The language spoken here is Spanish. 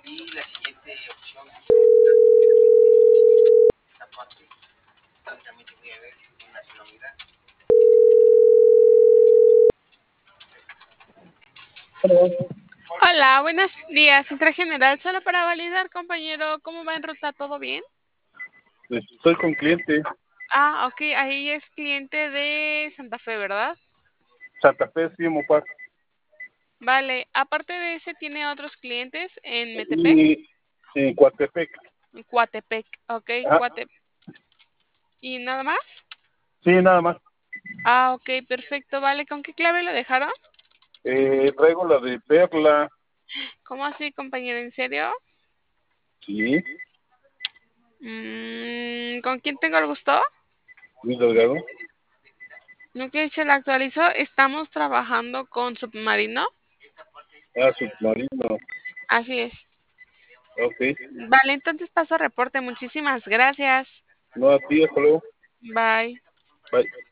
Hola, buenos días. Central General, solo para validar, compañero, ¿cómo va en ruta? ¿Todo bien? Estoy con cliente. Ah, ok, ahí es cliente de Santa Fe, ¿verdad? Santa Fe, sí, Mopar. Vale, aparte de ese, ¿tiene otros clientes en Metepec? Y en Coatepec. En Coatepec, ok, Ajá. ¿Y nada más? Sí, nada más. Ah, ok, perfecto, vale. ¿Con qué clave lo dejaron? Traigo la de Perla. ¿Cómo así, compañero? ¿En serio? Sí, ¿Con quién tengo el gusto? Luis Delgado. ¿No que se la actualizó? Estamos trabajando con Submarino. Ah, Submarino. Así es. Ok. Vale, entonces paso reporte. Muchísimas gracias. No, a ti, hasta luego. Bye. Bye.